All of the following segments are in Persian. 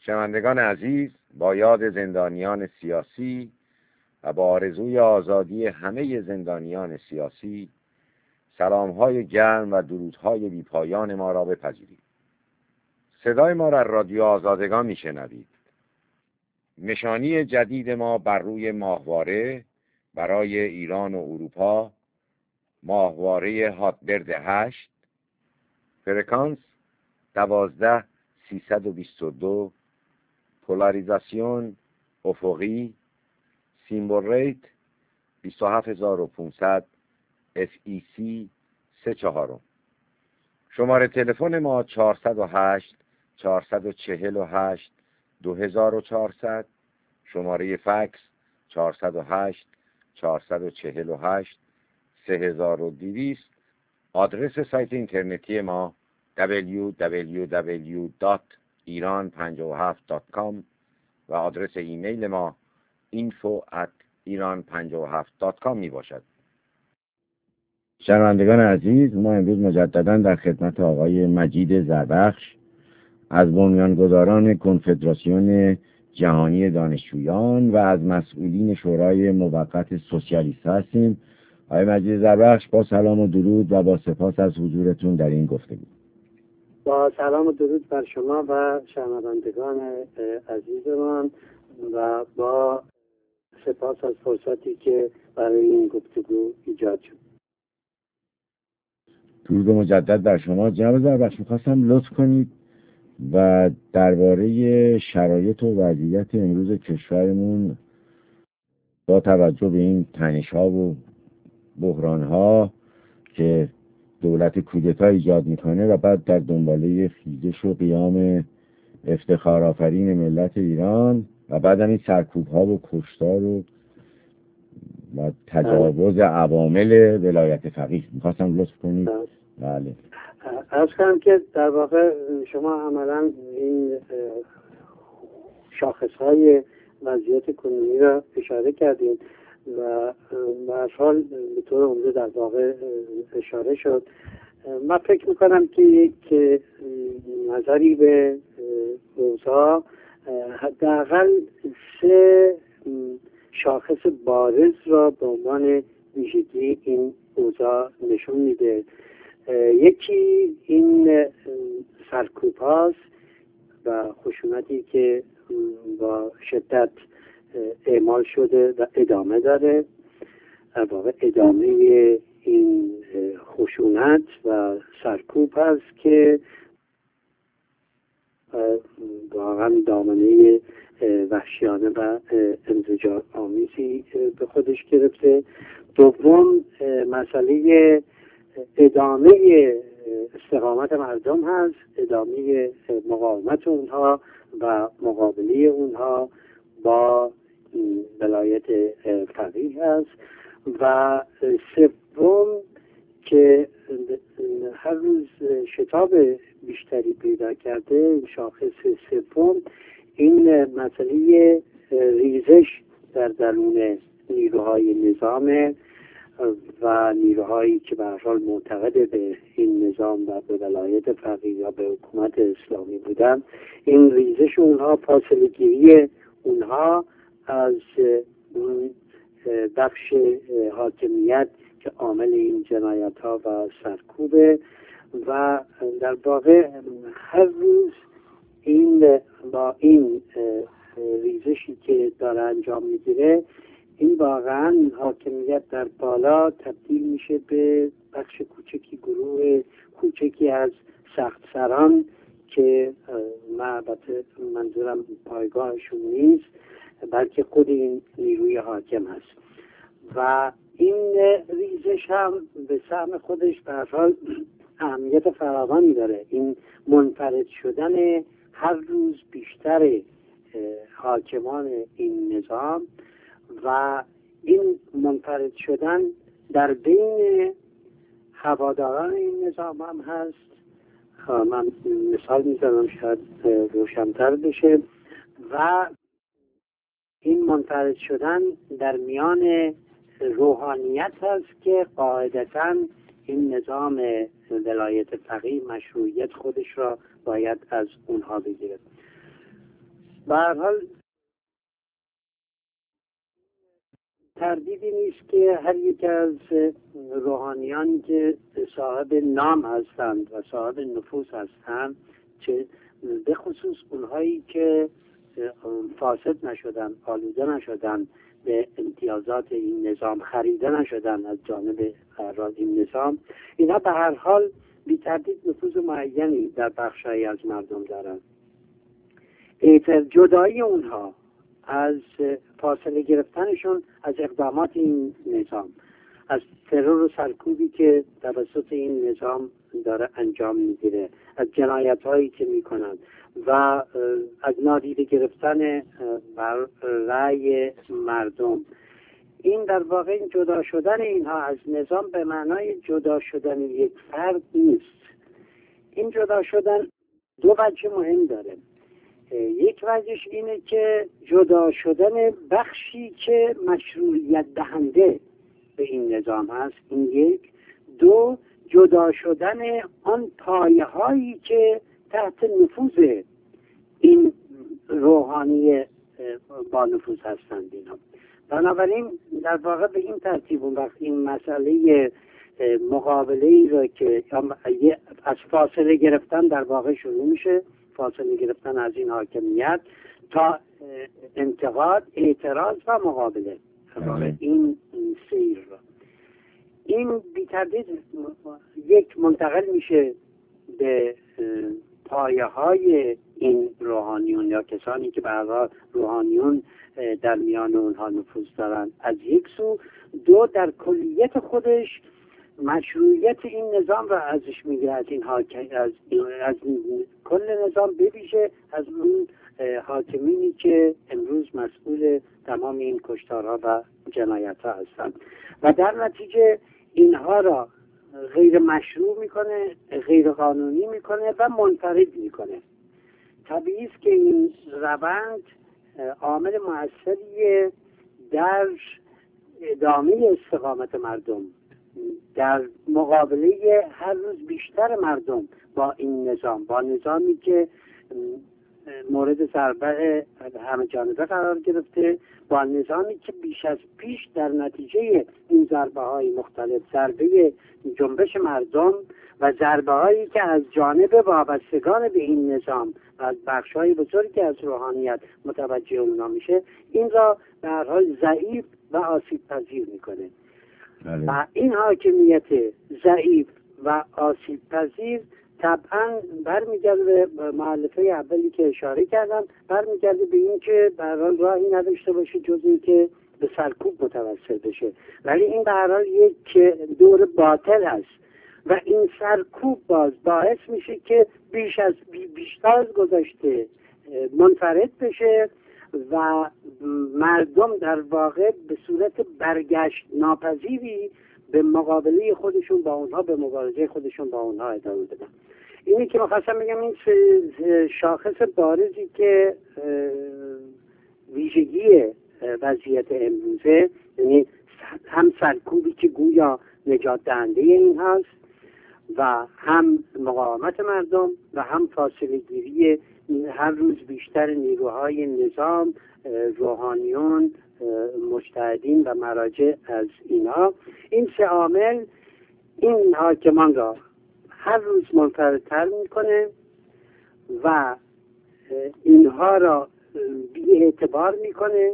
شنوندگان عزیز، با یاد زندانیان سیاسی و با آرزوی آزادی همه زندانیان سیاسی، سلام‌های گرم و درودهای بی‌پایان ما را بپذیرید. صدای ما را رادیو آزادگان میشنوید. نشانی جدید ما بر روی ماهواره برای ایران و اروپا، ماهواره هاتبرد 8، فرکانس 12322، پولاریزاسیون افقی، سیمبل ریت 27500، FEC 34. شماره تلفن ما 408 448 2400، شماره فکس 408 448 3200. آدرس سایت اینترنتی ما www.iran57.com و آدرس ایمیل ما info@iran57.com می باشد. شنوندگان عزیز، ما امروز مجددا در خدمت آقای مجید زربخش از بنیانگذاران کنفدراسیون جهانی دانشجویان و از مسئولین شورای موقت سوسیالیست هستیم. آقای مجید زربخش، با سلام و درود و با سپاس از حضورتون در این گفتگو. با سلام و درود بر شما و شنوندگان عزیزمان و با سپاس از فرصتی که برای این گفتگو ایجاد شد. درود مجدد بر شما. جناب زربخش، می‌خواستم لطف کنید و درباره شرایط و وضعیت امروز کشورمون با توجه به این تنش‌ها و بحران‌ها که دولت کودتا ایجاد میکنه و بعد در دنباله خیزش و قیام افتخار آفرین ملت ایران و بعد هم این سرکوب‌ها و کشتار و تجاوز عوامل ولایت فقیه، میخواستم لطف کنید. بله. عرض کنم که در واقع شما عملا این شاخصهای وضعیت کنونی را اشاره کردید و به هر حال به طور عمده در واقع اشاره شد. من فکر میکنم که یک نظری به اوضاع حداقل 3 شاخص بارز را به عنوان ویژگی این اوضاع نشون میده. یکی این سرکوب هاست و خشونتی که با شدت اعمال شده و ادامه داره. در واقع ادامه این خشونت و سرکوب هست که واقعا دامنه وحشیانه و انزجار آمیزی به خودش گرفته. دوم، مسئله ادامه استقامت مردم هست، ادامه مقاومت اونها و مقابله اونها با ولایت فقیه هست. و سوم که هر روز شتاب بیشتری پیدا کرده، شاخص سوم این مسئله ریزش در درون نیروهای نظام و نیروهایی که به هر حال معتقد به این نظام و به ولایت فقیه یا به حکومت اسلامی بودن، این ریزش اونها، فاصله گیری اونها از بخش حاکمیت که عامل این جنایت ها و سرکوبه و در واقع هر روز این با این ریزشی که داره انجام میگیره، این واقعا حاکمیت در بالا تبدیل میشه به بخش کوچکی، گروه کوچکی از سخت سران که البته منظورم پایگاهشون نیست بلکه خود این نیروی حاکم هست. و این ریزش هم به سهم خودش به هر حال اهمیت فراوانی داره. این منفرد شدن هر روز بیشتر حاکمان این نظام و این منفرد شدن در بین هواداران این نظام هم هست. من مثال میزنم شاید روشن‌تر بشه. و این منفرد شدن در میان روحانیت هست که قاعدتاً این نظام ولایت فقیه مشروعیت خودش را باید از اونها بگیره. به هر حال تردیدی نیست که هر یک از روحانیان که صاحب نام هستند و صاحب نفوذ هستند، چه به خصوص اونهایی که فاسد نشدن، آلوده نشدن به امتیازات این نظام، خریده نشدن از جانب این نظام، اینا به هر حال بی تردید نفوذ معینی در بخشی از مردم دارند. جدایی اونها از فاصله گرفتنشون از اقدامات این نظام، از ترور و سرکوبی که توسط این نظام داره انجام میگیره، از جنایت هایی که میکنند و از نادیده گرفتن بر رأی مردم، این در واقع این جدا شدن اینها از نظام به معنای جدا شدن یک فرد نیست. این جدا شدن دو وجه مهم داره. یک وجهش اینه که جدا شدن بخشی که مشروعیت دهنده به این نظام هست، این یک. دو، جدا شدن آن پایه هایی که تحت نفوذ این روحانی با نفوذ هستند اینا. بنابراین در واقع به این ترتیب وقت این مسئله مقابله‌ای را که از فاصله گرفتن در واقع شروع میشه، فاصله گرفتن از این حاکمیت تا انتقاد، اعتراض و مقابله، این سیر را این بی تردید یک منتقل میشه به پایه های این روحانیون یا کسانی که برای روحانیون در میان اونها نفوذ دارن از یک سو. دو، در کلیت خودش مشروعیت این نظام را ازش میگیره، از این از کل نظام، بویژه از اون حاکمینی که امروز مسئول تمام این کشتارها و جنایت ها هستند و در نتیجه اینها را غیر مشروع میکنه، غیر قانونی میکنه و منفرد میکنه. طبیعی است که این روند عامل موثریه در ادامه استقامت مردم، در مقابله هر روز بیشتر مردم با این نظام، با نظامی که مورد ضربه همه جانبه قرار گرفته، با نظامی که بیش از پیش در نتیجه این ضربه های مختلف، ضربه جنبش مردم و ضربه هایی که از جانب وابستگان به این نظام و از بخش های بزرگی از روحانیت متوجه اونا میشه، این را به هر حال ضعیف و آسیب پذیر میکنه. و این حاکمیت ضعیف و آسیب پذیر طبعا برمیگرده به مؤلفه اولی که اشاره کردم، برمیگرده به این که به هر حال راهی نداشته باشه جز این که به سرکوب متوسل بشه. ولی این به هر حال یک دور باطل است و این سرکوب باعث میشه که بیشتر از گذشته منفرد بشه و مردم در واقع به صورت برگشت ناپذیری به مقابله خودشون با اونها، به مبارزه خودشون با اونها ادامه بدن. اینی که می‌خواستم بگم این شاخص بارزی که ویژگی وضعیت امروزه، یعنی هم سرکوبی که گویا نجات دهنده این هست و هم مقاومت مردم و هم فاصله گیری هر روز بیشتر نیروهای نظام، روحانیون، مجتهدین و مراجع از اینها، این سه عامل این حاکمان را هر روز منفردتر میکنه و اینها را بی اعتبار میکنه،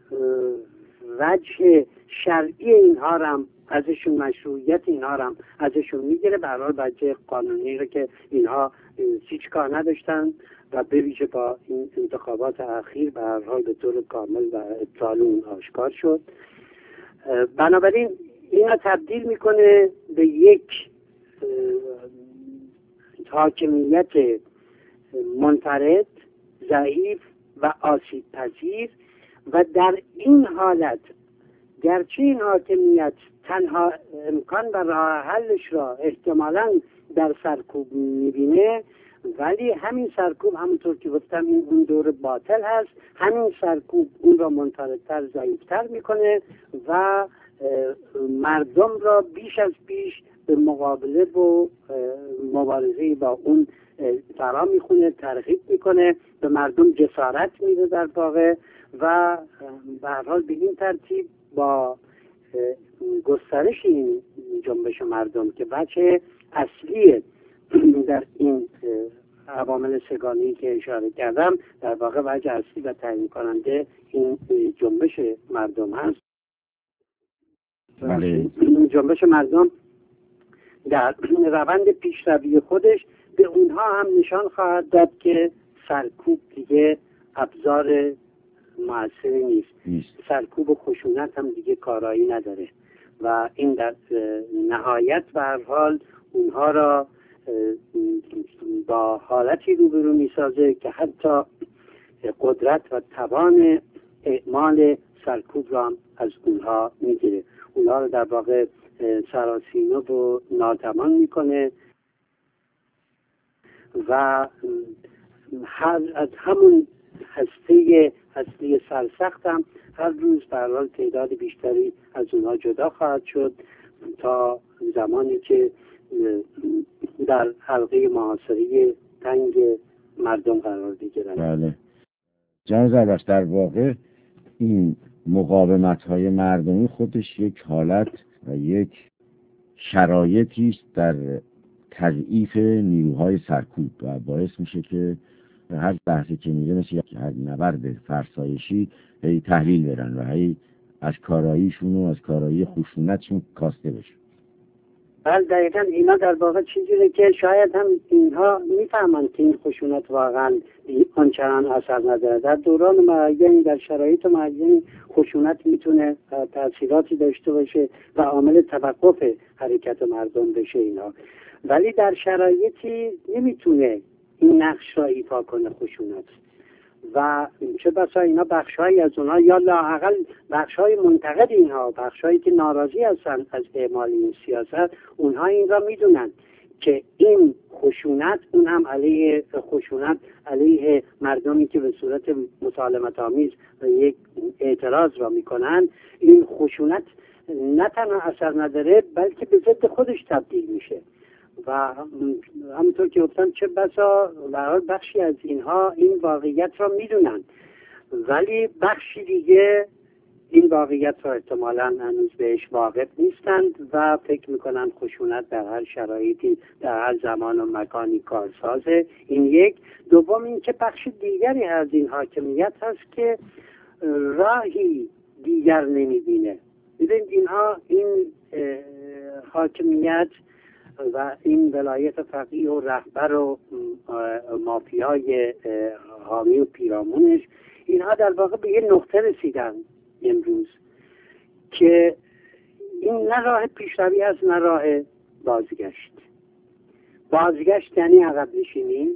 وجه شرعی اینها را ازشون، مشروعیت اینها را ازشون میگیره، به هر حال وجه قانونی رو که اینها هیچ کار نداشتن و به ویژه با این انتخابات اخیر به هر حال به طور کامل و ابطال اون آشکار شد. بنابراین اینا تبدیل میکنه به یک حاکمیت منفرد، ضعیف و آسیب پذیر و در این حالت گرچه این حاکمیت تنها امکان و راه حلش را احتمالاً در سرکوب میبینه، ولی همین سرکوب همونطور که گفتم این اون دور باطل هست، همین سرکوب اون را منفردتر، ضعیفتر میکنه و مردم را بیش از پیش به مقابله و مبارزه با اون فرا میخونه، ترغیب میکنه، به مردم جسارت میده در واقع و به هر حال به این ترتیب با گسترش این جنبش مردم که بچه اصلی در این عوامل سگانی که اشاره کردم در واقع وجه اصلی و تعیین کننده این جنبش مردم هست. جنبش مردم در روند پیشروی خودش به اونها هم نشان خواهد داد که سرکوب دیگه ابزار مؤثری نیست. سرکوب و خشونت هم دیگه کارایی نداره و این در نهایت به هر حال اونها را با حالتی روبرو میسازه که حتی قدرت و توان اعمال سرکوب را هم از اونها میگیره، اونها رو در واقع سراسیمه و ناتوان میکنه و از همون هسته سرسخت هم هر روز به هر حال تعداد بیشتری از اونها جدا خواهد شد تا زمانی که در حلقه محاصره تنگ مردم قرار بگیرند. بله جناب زربفت، در واقع این مقاومت‌های مردمی خودش یک حالت و یک شرایطی است در تضعیف نیروهای سرکوب و باعث میشه که هر بحثی که میگه مثل یک نبرد فرسایشی هی تحلیل برن و هی از کاراییشون و از کارایی خشونتشون کاسته بشه. بله دقیقا اینا در واقع چیزیه که شاید هم اینها میفهمند که این خشونت واقعا آنچنان اثر نداره. در دوران معینی در شرایط معینی خشونت میتونه تأثیراتی داشته باشه و عامل توقف حرکت مردم بشه اینا، ولی در شرایطی نمیتونه این نقش را ایفا کنه خشونت و چه بسا اینا بخشهایی از اونها یا لااقل بخشهای منتقد اینها، بخشهایی که ناراضی هستن از اعمال این سیاست، اونها این را میدونن که این خشونت، اون هم علیه خشونت علیه مردمی که به صورت مسالمت آمیز و یک اعتراض را میکنن، این خشونت نه تنها اثر نداره بلکه به ضد خودش تبدیل میشه و همونطور که گفتم چه بسا بخشی از اینها این واقعیت را میدونن ولی بخشی دیگه این واقعیت را احتمالاً هنوز بهش واقف نیستند و فکر میکنن خشونت در هر شرایطی در هر زمان و مکانی کارسازه. این یک. دوم این که بخش دیگری از این حاکمیت هست که راهی دیگر نمیبینه. ببینید اینها این حاکمیت و این ولایت فقیه و رهبر و مافیای حامی و پیرامونش، اینها در واقع به یه نقطه رسیدن امروز که این نه راه پیشروی هست نه راه بازگشت. بازگشت یعنی عقب نشینی.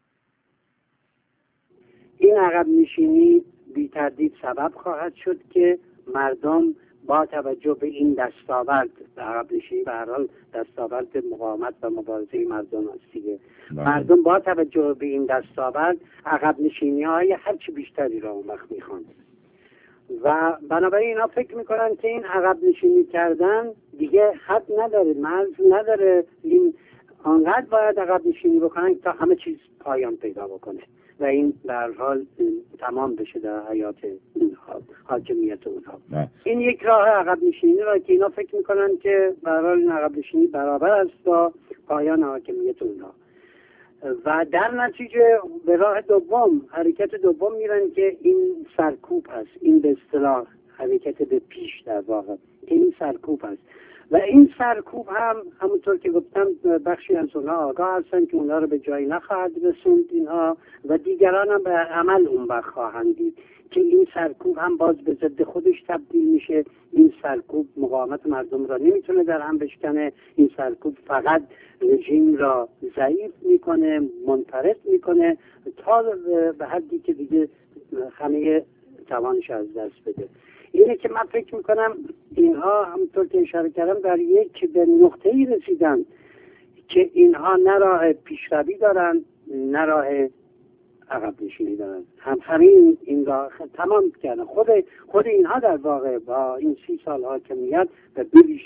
این عقب نشینی بی تردید سبب خواهد شد که مردم با توجه به این دستاورد عقب نشینی به هر حال دستاورد مقاومت و مبارزه مردم است دیگه، مردم با توجه به این دستاورد عقب نشینی های هرچی بیشتری را اون وقت میخوان و بنابراین اینا فکر میکنن که این عقب نشینی کردن دیگه حد نداره، مرز نداره، این آنقدر باید عقب نشینی بکنن تا همه چیز پایان پیدا بکنه و این در حال تمام بشه در حیات اونها، حاکمیت اونها. این یک راه عقب نشینی را که اینا فکر میکنن که به هر حال این عقب نشینی برابر است با پایان حاکمیت اونها و در نتیجه به راه دوم، حرکت دوم میرن که این سرکوب است. این به اصطلاح حرکت به پیش در واقع این سرکوب است و این سرکوب هم همونطور که گفتم بخشی از اونها آگاه هستن که اونها رو به جایی نخواهد رسوند اینها و دیگران هم به عمل اون وقت خواهند دید که این سرکوب هم باز به ضد خودش تبدیل میشه. این سرکوب مقاومت مردم را نمیتونه در هم بشکنه، این سرکوب فقط رژیم را ضعیف میکنه، منفرد میکنه تا به حدی که دیگه همه توانش از دست بده. اینه که من فکر میکنم اینها همونطور که اشاره کردم در یک به نقطه‌ای رسیدن که اینها نه راه پیشروی دارن نه راه عقب نشینی دارن، همین این راه تمام کردن. خود اینها در واقع با این 30 سال حاکمیت و به ویژه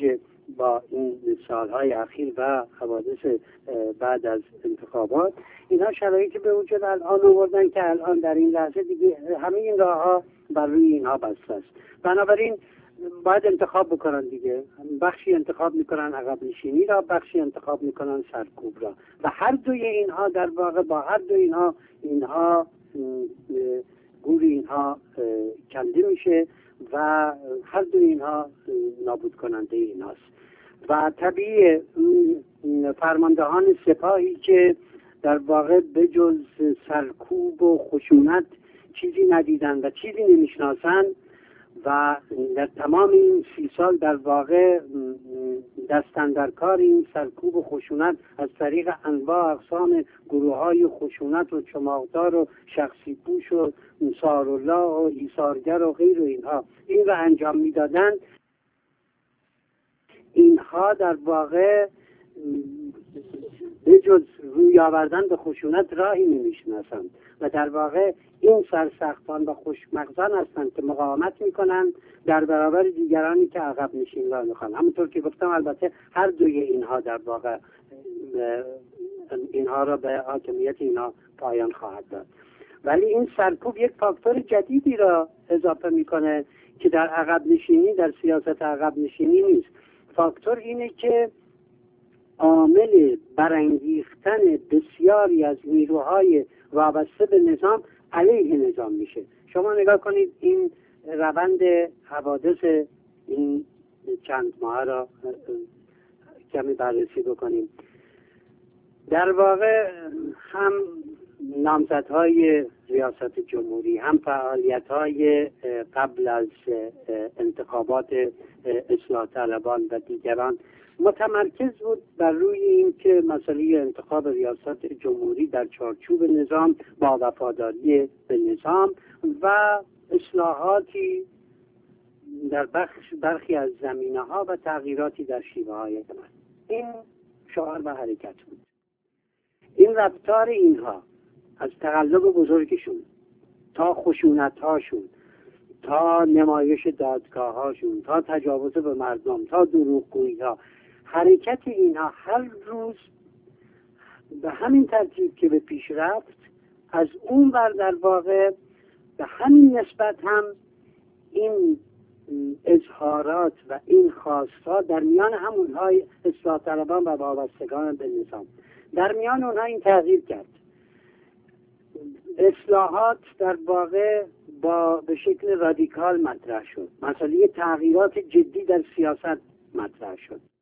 با این سالهای اخیر و حوادث بعد از انتخابات، اینها شرایطی به وجود الان آوردن که الان در این لحظه دیگه همه این راهها بر روی اینها بسته است. بنابراین باید انتخاب بکنن دیگه. بخشی انتخاب میکنن عقب نشینی را، بخشی انتخاب میکنن سرکوب را، و هر دوی اینها در واقع با هر دوی اینها گور اینها کنده میشه و هر دوی اینها نابود کننده ایناست. و طبیعی فرماندهان سپاهی که در واقع به جز سرکوب و خشونت چیزی ندیدن و چیزی نمیشناسن و در تمام این 30 سال در واقع دستن در کار این سرکوب و خشونت از طریق انواع اقسام گروه‌های خشونت و چماقدار و شخصی پوش و سارالله و ایثارگر و غیر و اینها این را انجام میدادند، اینها در واقع به جز روی آوردن به خشونت راهی نمیشناسند و در واقع این سرسختان و خوشمغزان هستند که مقاومت میکنند در برابر دیگرانی که عقب نشین را میخوان. همونطور که گفتم البته هر دوی اینها در واقع اینها را به حاکمیت اینها پایان خواهد داد. ولی این سرکوب یک فاکتور جدیدی را اضافه میکنه که در عقب نشینی، در سیاست عقب نشینی نیست. فاکتور اینه که عامل برانگیختن بسیاری از نیروهای وابسته به نظام علیه نظام میشه. شما نگاه کنید این روند حوادث این چند ماه را کمی بررسی بکنیم. در واقع هم نامزدهای ریاست جمهوری، هم فعالیت‌های قبل از انتخابات اصلاح طلبان و دیگران متمرکز بود بر روی این که مسئله انتخاب ریاست جمهوری در چارچوب نظام با وفاداری به نظام و اصلاحاتی در برخی از زمینه‌ها و تغییراتی در شیوه‌های عمل، این شعار و حرکت بود. این رفتار اینها از تقلب بزرگشون تا خشونت‌هاشون، تا نمایش دادگاه‌هاشون، تا تجاوز به مردم، تا دروغگویی‌ها، حرکت اینها هر روز به همین ترتیب که به پیش رفت، از اون ور در واقع به همین نسبت هم این اظهارات و این خواستها در میان همونهای اصلاح طلبان و وابستگان به نظام، در میان اونها این تغییر کرد. اصلاحات در واقع به شکل رادیکال مطرح شد. مسئله تغییرات جدی در سیاست مطرح شد.